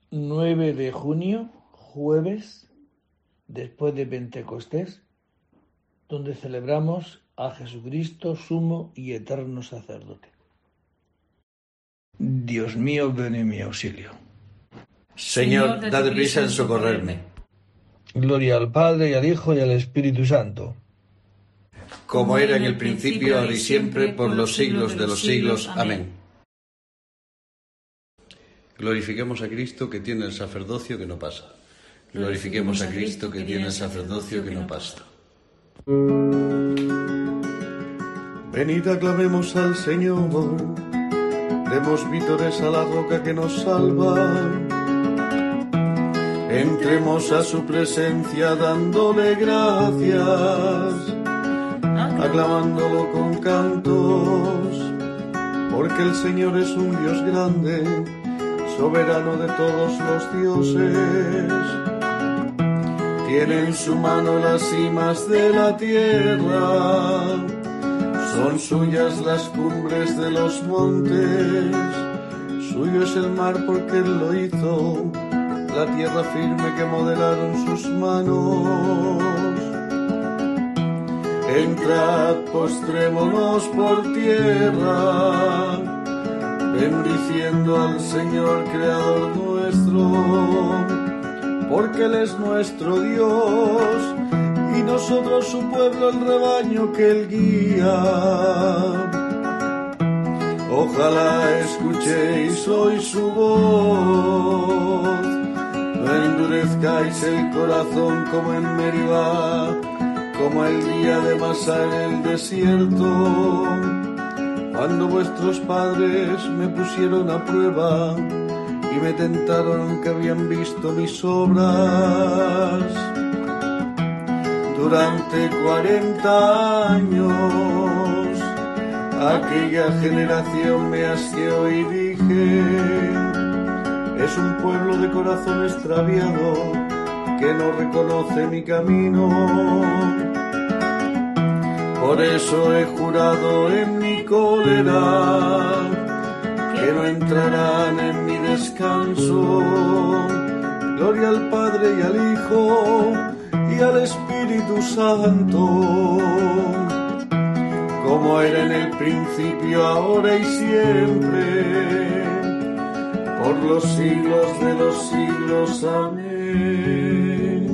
9 de junio, jueves, después de Pentecostés, donde celebramos a Jesucristo, sumo y eterno sacerdote. Dios mío, ven en mi auxilio. Señor, date prisa en socorrerme. Gloria al Padre, y al Hijo, y al Espíritu Santo. Como era en el principio, ahora y siempre, por los siglos de los siglos. Amén. Glorifiquemos a Cristo, que tiene el sacerdocio que no pasa. Glorifiquemos a Cristo, que tiene el sacerdocio que no pasa. Venid, aclamemos al Señor, demos vítores a la roca que nos salva. Entremos a su presencia dándole gracias, aclamándolo con cantos, porque el Señor es un Dios grande, soberano de todos los dioses. Tiene en su mano las cimas de la tierra, son suyas las cumbres de los montes, suyo es el mar porque Él lo hizo, la tierra firme que modelaron sus manos. Entrad, postrémonos por tierra, bendiciendo al Señor Creador nuestro, porque Él es nuestro Dios, y nosotros su pueblo, el rebaño que Él guía. Ojalá escuchéis hoy su voz, no endurezcáis el corazón como en Meribá, como el día de Masá en el desierto, cuando vuestros padres me pusieron a prueba y me tentaron aunque habían visto mis obras. Durante 40 años aquella generación me asqueó y dije: es un pueblo de corazón extraviado que no reconoce mi camino. Por eso he jurado en mi cólera que no entrarán en mi descanso. Gloria al Padre y al Hijo y al Espíritu Santo, como era en el principio, ahora y siempre, por los siglos de los siglos. Amén.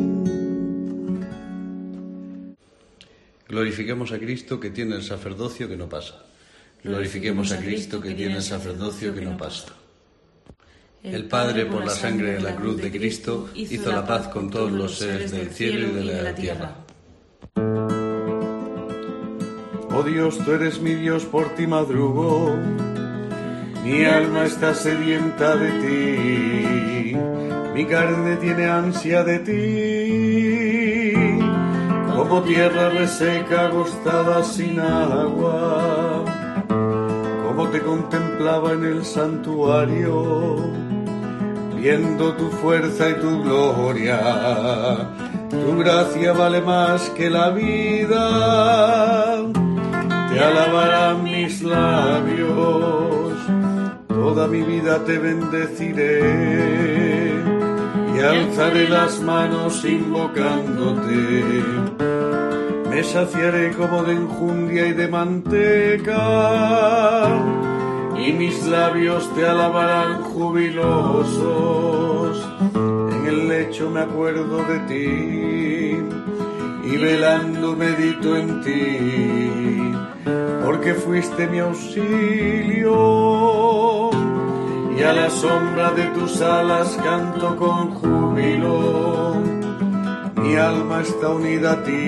Glorifiquemos a Cristo, que tiene el sacerdocio que no pasa. Glorifiquemos a Cristo, que tiene el sacerdocio que no pasa. El Padre, por la sangre de la cruz de Cristo, hizo la paz con todos los seres del cielo y de la tierra. Oh Dios, tú eres mi Dios, por ti madrugo, mi alma está sedienta de ti, mi carne tiene ansia de ti, como tierra reseca, agostada sin agua, como te contemplaba en el santuario, viendo tu fuerza y tu gloria. Tu gracia vale más que la vida, te alabarán mis labios, toda mi vida te bendeciré y alzaré las manos invocándote. Me saciaré como de enjundia y de manteca, y mis labios te alabarán jubilosos. En el lecho me acuerdo de ti y velando medito en ti, porque fuiste mi auxilio, y a la sombra de tus alas canto con júbilo. Mi alma está unida a ti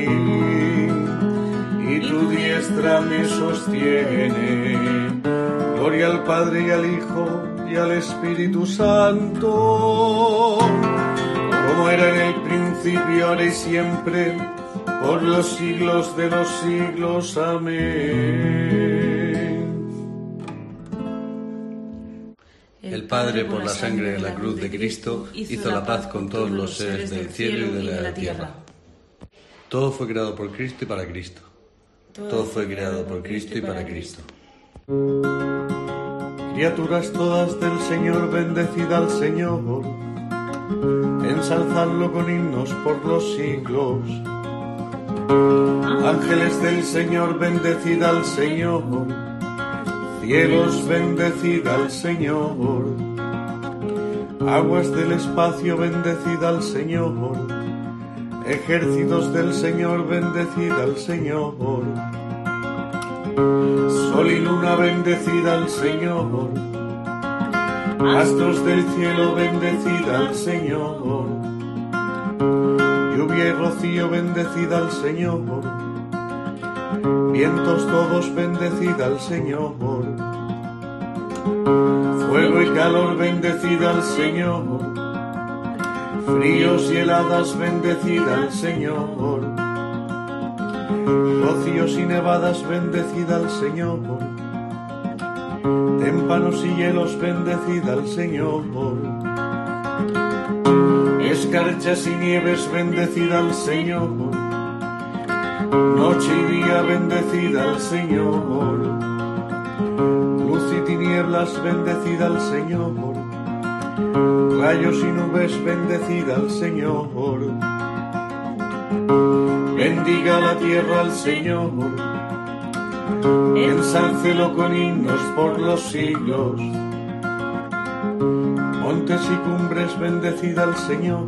y tu diestra me sostiene. Gloria al Padre y al Hijo y al Espíritu Santo, como era en el principio, ahora y siempre, por los siglos de los siglos. Amén. El Padre, por la sangre de la cruz de Cristo, hizo la paz con todos los seres del cielo y de la tierra. Todo fue creado por Cristo y para Cristo. Todo fue creado por Cristo y para Cristo. Criaturas todas del Señor, bendecid al Señor. ensalzadlo con himnos por los siglos. Ángeles del Señor, bendecid al Señor. Cielos, bendecid al Señor. Aguas del espacio, bendecid al Señor. Ejércitos del Señor, bendecid al Señor. Sol y luna, bendecid al Señor. Astros del cielo, bendecid al Señor. Lluvia y rocío, bendecid al Señor. Vientos todos, bendecid al Señor. Fuego y calor, bendecid al Señor. Fríos y heladas, bendecid al Señor. Rocíos y nevadas, bendecid al Señor. Témpanos y hielos, bendecid al Señor. Escarchas y nieves, bendecid al Señor. Noche y día, bendecid al Señor. Luz y tinieblas, bendecid al Señor. Rayos y nubes, bendecid al Señor. Bendiga la tierra al Señor. Ensálcelo con himnos por los siglos. Montes y cumbres, bendecid al Señor.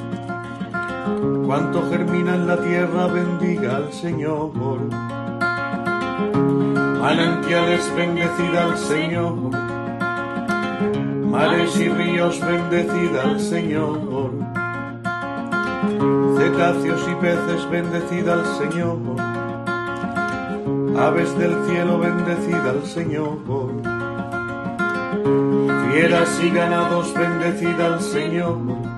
Cuanto germina en la tierra, bendiga al Señor. Manantiales, bendecid al Señor. Mares y ríos, bendecid al Señor. Cetáceos y peces, bendecid al Señor. Aves del cielo, bendecid al Señor. Fieras y ganados, bendecid al Señor.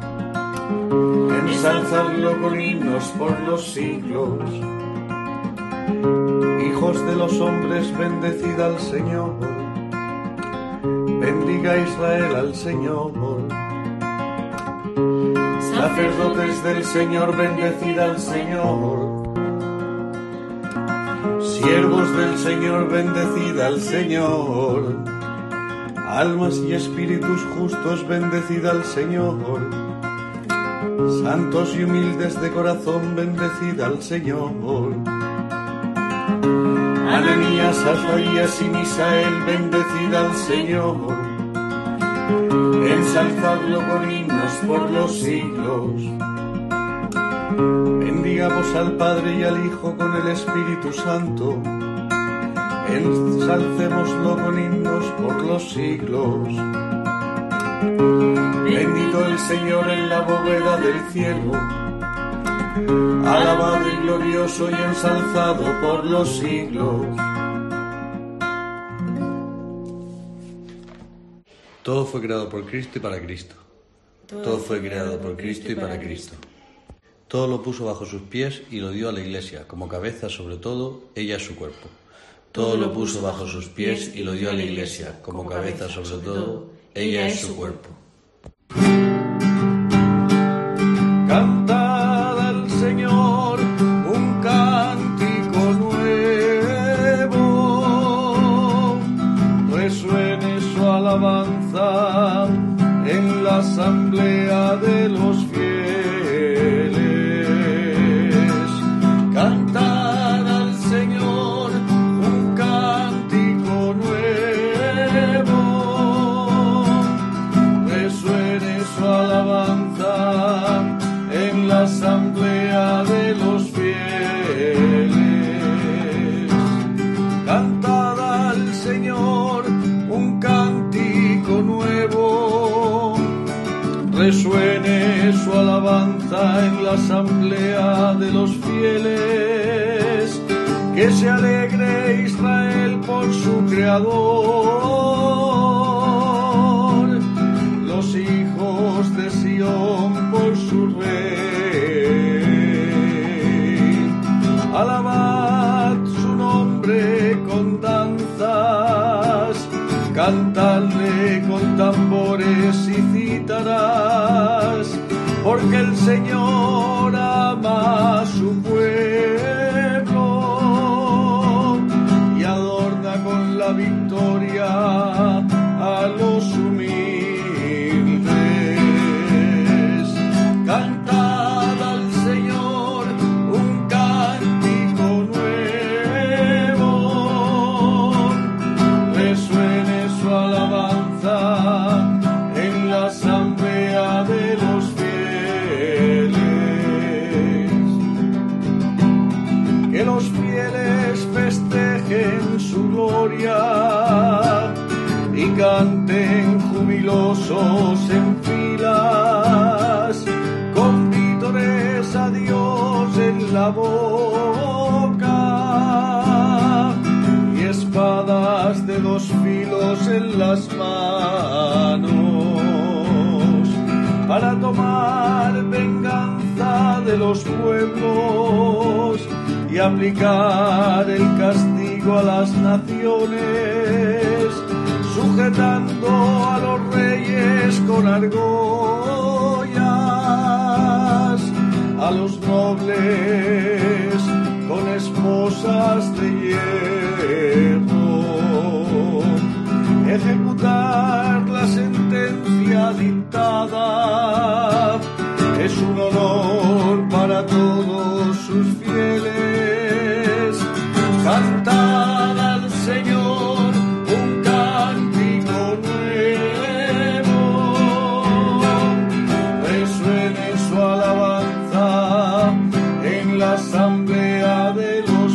Ensalzadlo con himnos por los siglos. Hijos de los hombres, bendecid al Señor. Bendiga Israel al Señor. Sacerdotes del Señor, bendecid al Señor. Siervos del Señor, bendecid al Señor. Almas y espíritus justos, bendecid al Señor. Santos y humildes de corazón, bendecid al Señor. Ananías, Azarías y Misael, bendecid al Señor. Ensalzadlo con himnos por los siglos. Bendigamos al Padre y al Hijo con el Espíritu Santo. Ensalcémoslo con himnos por los siglos. Bendito el Señor en la bóveda del cielo. Alabado y glorioso y ensalzado por los siglos. Todo fue creado por Cristo y para Cristo. Todo fue creado por Cristo y para Cristo. Todo lo puso bajo sus pies y lo dio a la Iglesia, como cabeza sobre todo, ella es su cuerpo. Todo lo puso bajo sus pies y lo dio a la Iglesia, como cabeza sobre todo, ella es su cuerpo. Cantad al Señor un cántico nuevo, resuene su alabanza en la asamblea de los fieles. Cantad al Señor un cántico nuevo, resuene su alabanza en la asamblea de los fieles. Cantad al Señor un cántico nuevo, resuene su alabanza en la asamblea de los fieles. Que se alegre Israel por su Creador, los hijos de Sión por su Rey. Alabad su nombre con danzas, cantadle con tambores y cítaras, porque el Señor ama a su pueblo y adorna con la victoria a los humildes. que los fieles festejen su gloria y canten jubilosos en filas, con vítores a Dios en la boca y espadas de dos filos en las manos, para tomar venganza de los pueblos y aplicar el castigo a las naciones, sujetando a los reyes con argollas, a los nobles con esposas de hierro, ejecutar la sentencia dictada es un honor para todos sus fieles. Cantad al Señor un cántico nuevo, resuene su alabanza en la asamblea de los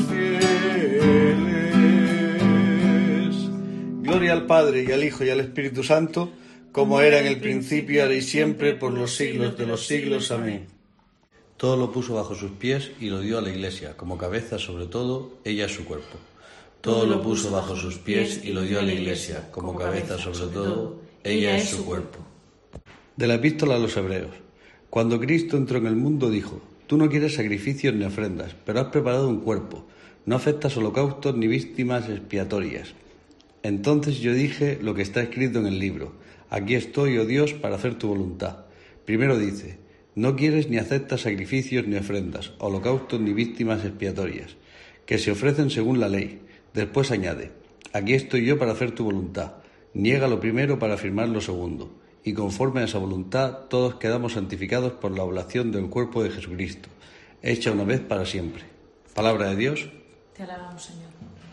fieles. Gloria al Padre, y al Hijo, y al Espíritu Santo, como era en el principio, ahora y siempre, por los siglos de los siglos. Amén. Todo lo puso bajo sus pies y lo dio a la Iglesia, como cabeza sobre todo, ella es su cuerpo. Todo lo puso bajo sus pies y lo dio a la Iglesia, como cabeza sobre todo, ella es su cuerpo. De la Epístola a los Hebreos. Cuando Cristo entró en el mundo dijo: tú no quieres sacrificios ni ofrendas, pero has preparado un cuerpo. No aceptas holocaustos ni víctimas expiatorias. Entonces yo dije lo que está escrito en el libro: aquí estoy, oh Dios, para hacer tu voluntad. Primero dice: no quieres ni aceptas sacrificios ni ofrendas, holocaustos ni víctimas expiatorias, que se ofrecen según la ley. Después añade: aquí estoy yo para hacer tu voluntad. Niega lo primero para afirmar lo segundo. Y conforme a esa voluntad, todos quedamos santificados por la oblación del cuerpo de Jesucristo, hecha una vez para siempre. Palabra de Dios. Te alabamos, Señor.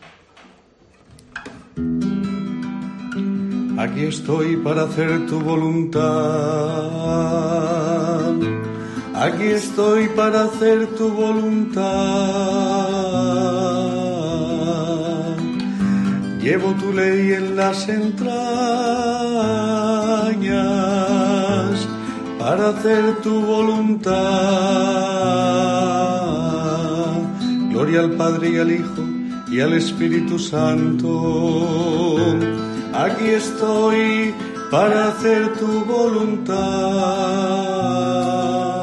Aquí estoy para hacer tu voluntad. Aquí estoy para hacer tu voluntad. Llevo tu ley en las entrañas para hacer tu voluntad. Gloria al Padre y al Hijo y al Espíritu Santo. Aquí estoy para hacer tu voluntad.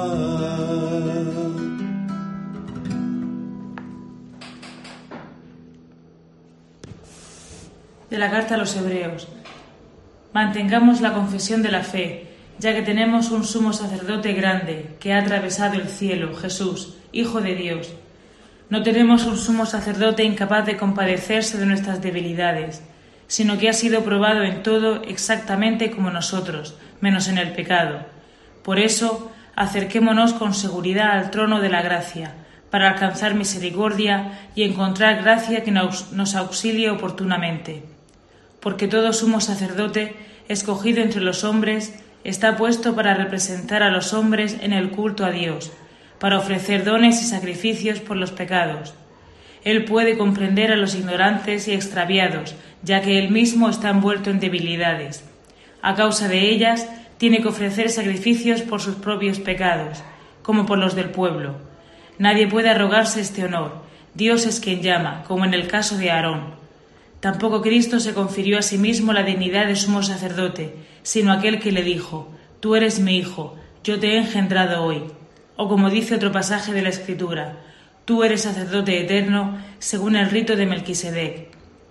De la carta a los Hebreos. Mantengamos la confesión de la fe, ya que tenemos un sumo sacerdote grande, que ha atravesado el cielo, Jesús, Hijo de Dios. No tenemos un sumo sacerdote incapaz de compadecerse de nuestras debilidades, sino que ha sido probado en todo exactamente como nosotros, menos en el pecado. Por eso, acerquémonos con seguridad al trono de la gracia, para alcanzar misericordia y encontrar gracia que nos auxilie oportunamente. Porque todo sumo sacerdote, escogido entre los hombres, está puesto para representar a los hombres en el culto a Dios, para ofrecer dones y sacrificios por los pecados. Él puede comprender a los ignorantes y extraviados, ya que él mismo está envuelto en debilidades. A causa de ellas, tiene que ofrecer sacrificios por sus propios pecados, como por los del pueblo. Nadie puede arrogarse este honor. Dios es quien llama, como en el caso de Aarón. Tampoco Cristo se confirió a sí mismo la dignidad de sumo sacerdote, sino aquel que le dijo: tú eres mi hijo, yo te he engendrado hoy. O como dice otro pasaje de la Escritura: tú eres sacerdote eterno, según el rito de Melquisedec.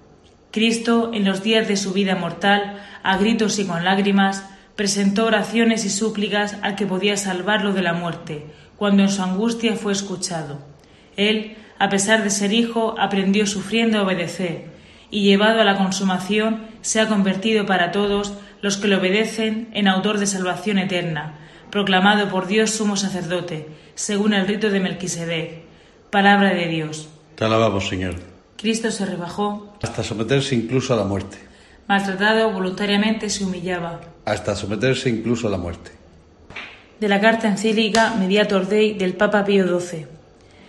Cristo, en los días de su vida mortal, a gritos y con lágrimas, presentó oraciones y súplicas al que podía salvarlo de la muerte, cuando en su angustia fue escuchado. Él, a pesar de ser hijo, aprendió sufriendo a obedecer, y llevado a la consumación, se ha convertido para todos los que le obedecen en autor de salvación eterna, proclamado por Dios sumo sacerdote, según el rito de Melquisedec. Palabra de Dios. Te alabamos, Señor. Cristo se rebajó Hasta someterse incluso a la muerte. Maltratado, voluntariamente se humillaba. Hasta someterse incluso a la muerte. De la carta encíclica Mediator Dei del Papa Pío XII.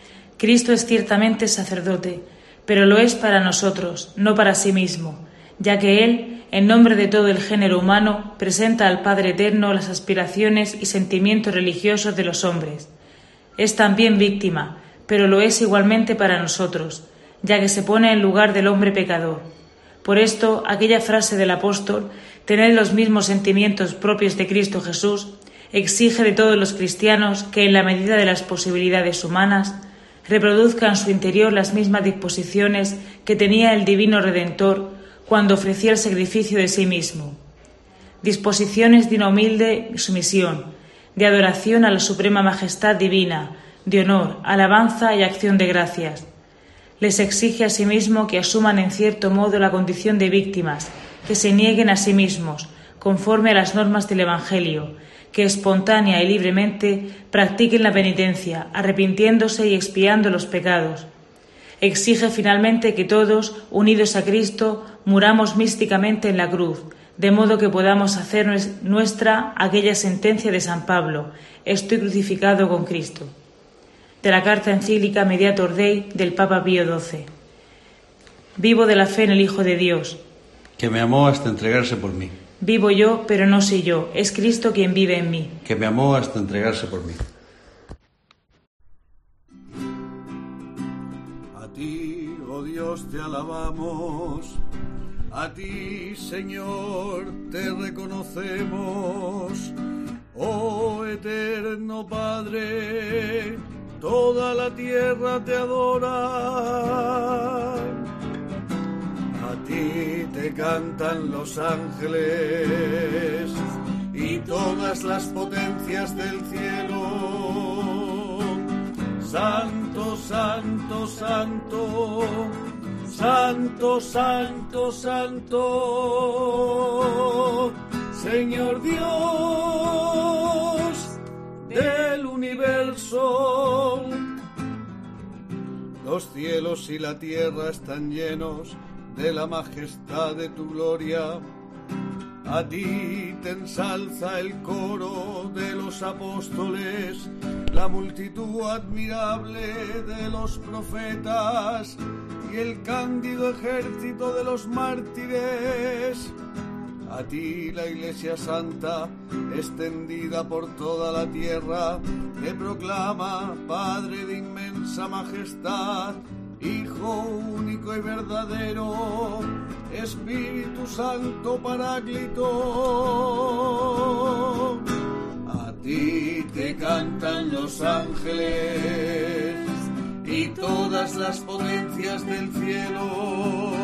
Cristo es ciertamente sacerdote, pero lo es para nosotros, no para sí mismo, ya que Él, en nombre de todo el género humano, presenta al Padre Eterno las aspiraciones y sentimientos religiosos de los hombres. Es también víctima, pero lo es igualmente para nosotros, ya que se pone en lugar del hombre pecador. Por esto, aquella frase del apóstol, tener los mismos sentimientos propios de Cristo Jesús, exige de todos los cristianos que, en la medida de las posibilidades humanas, reproduzca en su interior las mismas disposiciones que tenía el Divino Redentor cuando ofrecía el sacrificio de sí mismo. Disposiciones de una humilde sumisión, de adoración a la suprema majestad divina, de honor, alabanza y acción de gracias. Les exige asimismo que asuman en cierto modo la condición de víctimas, que se nieguen a sí mismos, conforme a las normas del Evangelio, que espontánea y libremente practiquen la penitencia, arrepintiéndose y expiando los pecados. Exige finalmente que todos, unidos a Cristo, muramos místicamente en la cruz, de modo que podamos hacer nuestra aquella sentencia de San Pablo: estoy crucificado con Cristo. De la carta encíclica Mediator Dei del Papa Pío XII. Vivo de la fe en el Hijo de Dios, que me amó hasta entregarse por mí. Vivo yo, pero no soy yo, es Cristo quien vive en mí. Que me amó hasta entregarse por mí. A ti, oh Dios, te alabamos. A ti, Señor, te reconocemos. Oh eterno Padre, toda la tierra te adora. A ti te cantan los ángeles y todas las potencias del cielo. Santo, santo, santo, santo, santo, santo, Señor Dios del universo. Los cielos y la tierra están llenos de la majestad de tu gloria. A ti te ensalza el coro de los apóstoles, la multitud admirable de los profetas y el cándido ejército de los mártires. A ti la Iglesia Santa, extendida por toda la tierra, te proclama Padre de inmensa majestad, Hijo único y verdadero, Espíritu Santo Paráclito. A ti te cantan los ángeles y todas las potencias del cielo.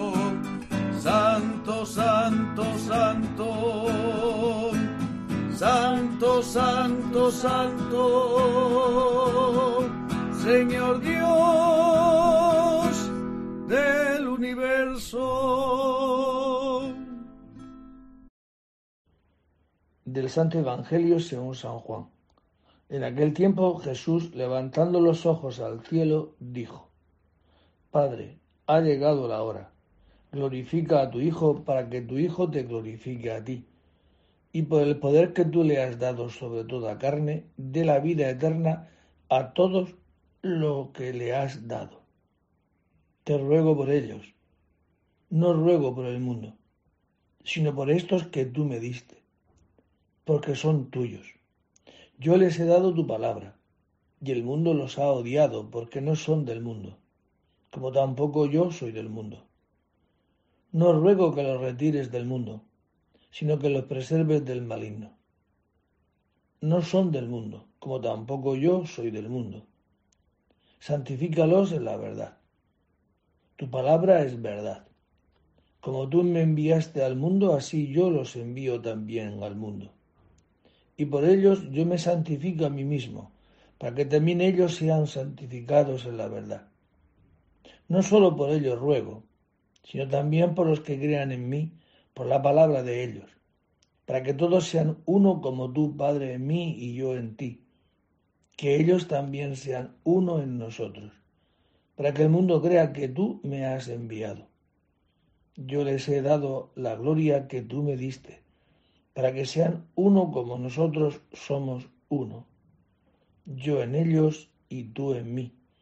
Santo, santo, santo, santo, santo, santo, Señor Dios del universo. Del Santo Evangelio según San Juan. En aquel tiempo Jesús, levantando los ojos al cielo, dijo: Padre, ha llegado la hora. Glorifica a tu Hijo para que tu Hijo te glorifique a ti. Y por el poder que tú le has dado sobre toda carne, dé la vida eterna a todos lo que le has dado. Te ruego por ellos. No ruego por el mundo, sino por estos que tú me diste, porque son tuyos. Yo les he dado tu palabra, y el mundo los ha odiado, porque no son del mundo, como tampoco yo soy del mundo. No ruego que los retires del mundo, sino que los preserves del maligno. No son del mundo, como tampoco yo soy del mundo. Santifícalos en la verdad. Tu palabra es verdad. Como tú me enviaste al mundo, así yo los envío también al mundo. Y por ellos yo me santifico a mí mismo, para que también ellos sean santificados en la verdad. No solo por ellos ruego, sino también por los que crean en mí, por la palabra de ellos, para que todos sean uno como tú, Padre, en mí y yo en ti, que ellos también sean uno en nosotros, para que el mundo crea que tú me has enviado. Yo les he dado la gloria que tú me diste, para que sean uno como nosotros somos uno, yo en ellos y tú en mí,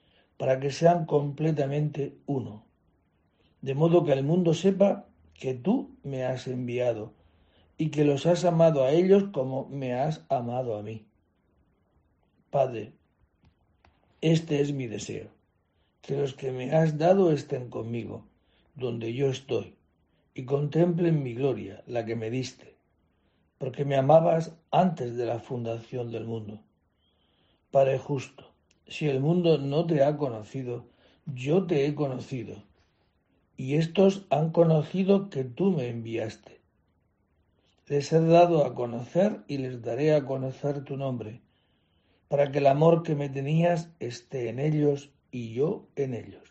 para que sean completamente uno, de modo que el mundo sepa que tú me has enviado y que los has amado a ellos como me has amado a mí. Padre, este es mi deseo, que los que me has dado estén conmigo, donde yo estoy, y contemplen mi gloria, la que me diste, porque me amabas antes de la fundación del mundo. Padre justo, si el mundo no te ha conocido, yo te he conocido, y estos han conocido que tú me enviaste. Les he dado a conocer y les daré a conocer tu nombre, para que el amor que me tenías esté en ellos y yo en ellos.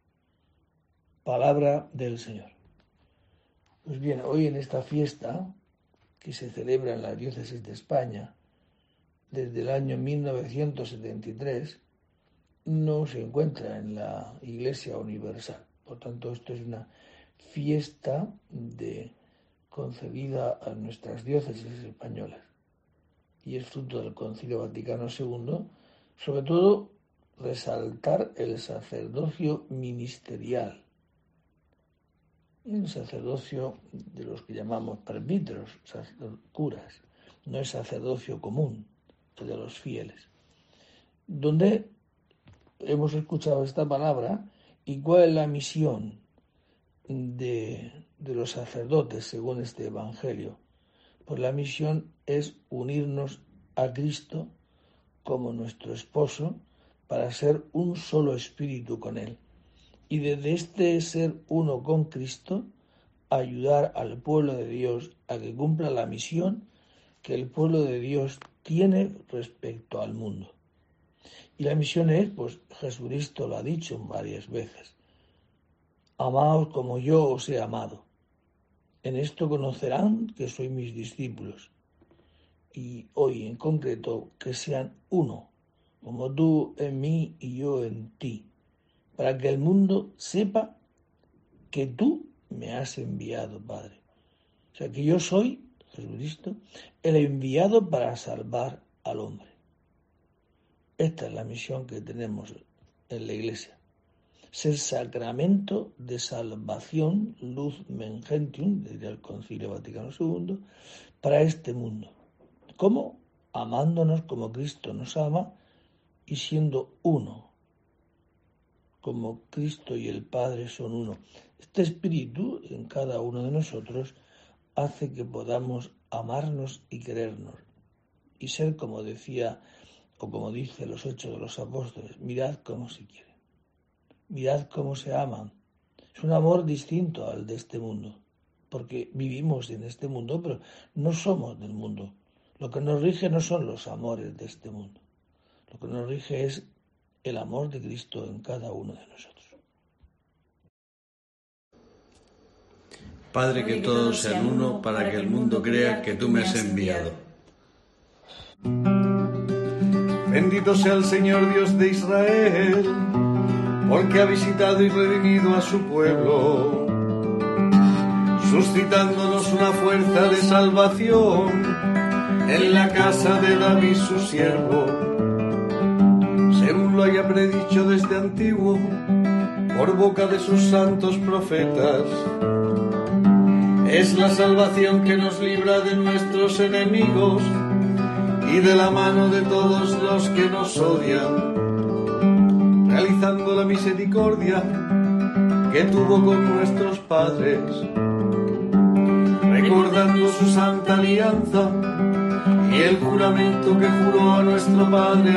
Palabra del Señor. Pues bien, hoy en esta fiesta que se celebra en la diócesis de España desde el año 1973, no se encuentra en la Iglesia Universal. Por tanto, esto es una fiesta concedida a nuestras diócesis españolas y es fruto del Concilio Vaticano II, sobre todo resaltar el sacerdocio ministerial, el sacerdocio de los que llamamos presbíteros, curas, no es sacerdocio común, el de los fieles, donde hemos escuchado esta palabra y cuál es la misión de los sacerdotes según este Evangelio. Pues la misión es unirnos a Cristo como nuestro esposo para ser un solo espíritu con Él. Y desde este ser uno con Cristo, ayudar al pueblo de Dios a que cumpla la misión que el pueblo de Dios tiene respecto al mundo. Y la misión es, pues Jesucristo lo ha dicho varias veces, amaos como yo os he amado. En esto conocerán que sois mis discípulos. Y hoy en concreto que sean uno, como tú en mí y yo en ti, para que el mundo sepa que tú me has enviado, Padre. O sea, que yo soy, Jesucristo, el enviado para salvar al hombre. Esta es la misión que tenemos en la Iglesia. Ser sacramento de salvación, luz gentium, diría el Concilio Vaticano II, para este mundo. ¿Cómo? Amándonos como Cristo nos ama y siendo uno, como Cristo y el Padre son uno. Este espíritu en cada uno de nosotros hace que podamos amarnos y querernos y ser como decía o como dice los Hechos de los Apóstoles, mirad cómo se quieren. Mirad cómo se aman. Es un amor distinto al de este mundo, porque vivimos en este mundo, pero no somos del mundo. Lo que nos rige no son los amores de este mundo. Lo que nos rige es el amor de Cristo en cada uno de nosotros. Padre, que todos sean uno para que el mundo crea que tú me has enviado. Bendito sea el Señor Dios de Israel, porque ha visitado y redimido a su pueblo, suscitándonos una fuerza de salvación en la casa de David su siervo, según lo haya predicho desde antiguo, por boca de sus santos profetas. Es la salvación que nos libra de nuestros enemigos y de la mano de todos los que nos odian, realizando la misericordia que tuvo con nuestros padres, recordando su santa alianza y el juramento que juró a nuestro padre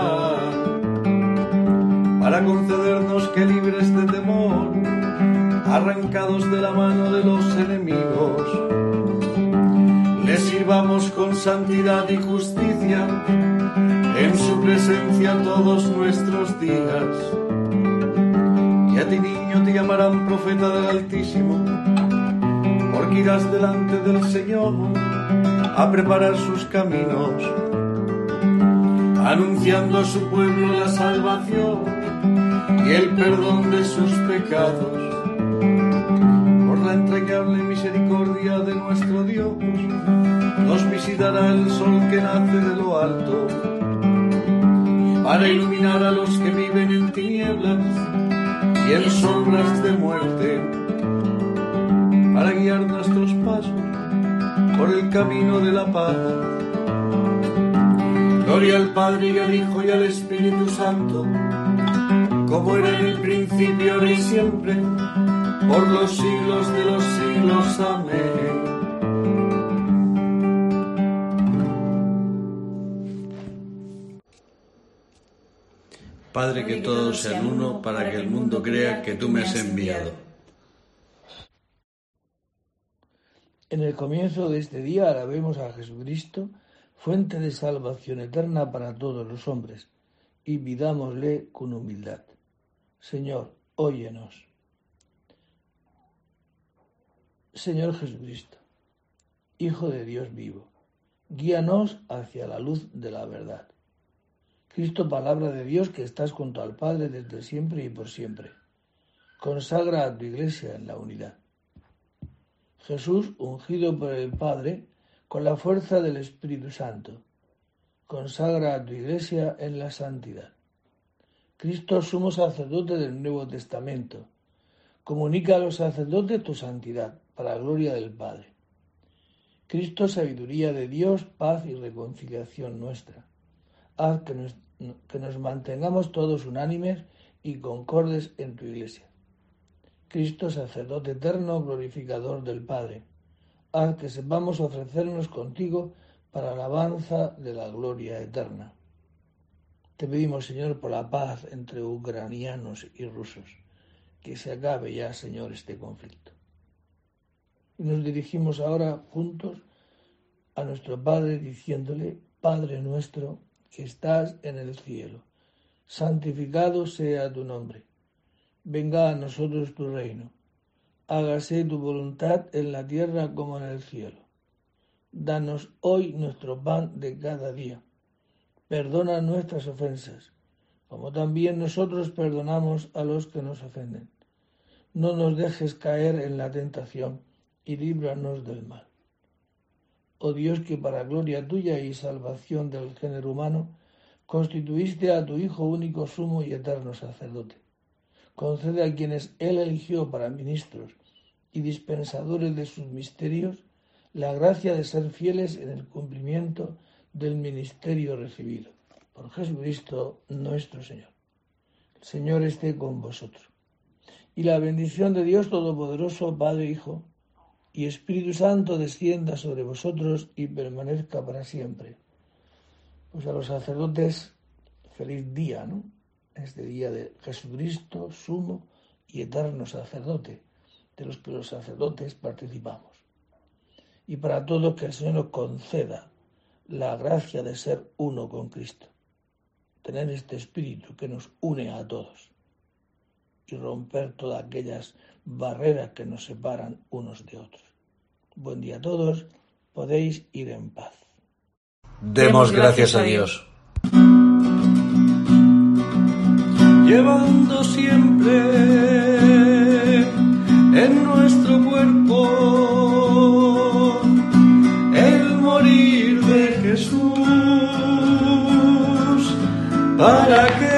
Abraham, para concedernos que libres de temor, arrancados de la mano de los enemigos, le sirvamos con santidad y justicia en su presencia todos nuestros días. Y a ti, niño, te llamarán profeta del Altísimo, porque irás delante del Señor a preparar sus caminos, anunciando a su pueblo la salvación y el perdón de sus pecados. Por la entrañable misericordia de nuestro Dios, nos visitará el sol que nace de lo alto, para iluminar a los que viven en tinieblas y en sombras de muerte, para guiar nuestros pasos por el camino de la paz. Gloria al Padre y al Hijo y al Espíritu Santo, como era en el principio, ahora y siempre, por los siglos de los siglos. Amén. Padre, que todos sean uno, para que el mundo crea que tú me has enviado. En el comienzo de este día alabemos a Jesucristo, fuente de salvación eterna para todos los hombres, y pidámosle con humildad. Señor, óyenos. Señor Jesucristo, Hijo de Dios vivo, guíanos hacia la luz de la verdad. Cristo, palabra de Dios, que estás junto al Padre desde siempre y por siempre, consagra a tu Iglesia en la unidad. Jesús, ungido por el Padre, con la fuerza del Espíritu Santo, consagra a tu Iglesia en la santidad. Cristo, sumo sacerdote del Nuevo Testamento, comunica a los sacerdotes tu santidad, para la gloria del Padre. Cristo, sabiduría de Dios, paz y reconciliación nuestra. Haz que nos mantengamos todos unánimes y concordes en tu Iglesia. Cristo, sacerdote eterno, glorificador del Padre, haz que sepamos ofrecernos contigo para alabanza de la gloria eterna. Te pedimos, Señor, por la paz entre ucranianos y rusos, que se acabe ya, Señor, este conflicto. Y nos dirigimos ahora juntos a nuestro Padre diciéndole: Padre nuestro que estás en el cielo, santificado sea tu nombre. Venga a nosotros tu reino. Hágase tu voluntad en la tierra como en el cielo. Danos hoy nuestro pan de cada día. Perdona nuestras ofensas, como también nosotros perdonamos a los que nos ofenden. No nos dejes caer en la tentación y líbranos del mal. Oh Dios, que para gloria tuya y salvación del género humano, constituiste a tu Hijo único, sumo y eterno sacerdote. Concede a quienes Él eligió para ministros y dispensadores de sus misterios la gracia de ser fieles en el cumplimiento del ministerio recibido. Por Jesucristo nuestro Señor. El Señor esté con vosotros. Y la bendición de Dios Todopoderoso, Padre, Hijo y Espíritu Santo descienda sobre vosotros y permanezca para siempre. Pues a los sacerdotes, feliz día, ¿no? Este día de Jesucristo, sumo y eterno sacerdote, de los que los sacerdotes participamos. Y para todos, que el Señor nos conceda la gracia de ser uno con Cristo, tener este espíritu que nos une a todos y romper todas aquellas barreras que nos separan unos de otros. Buen día a todos, podéis ir en paz. Demos gracias a Dios. Llevando siempre en nuestro cuerpo el morir de Jesús, para que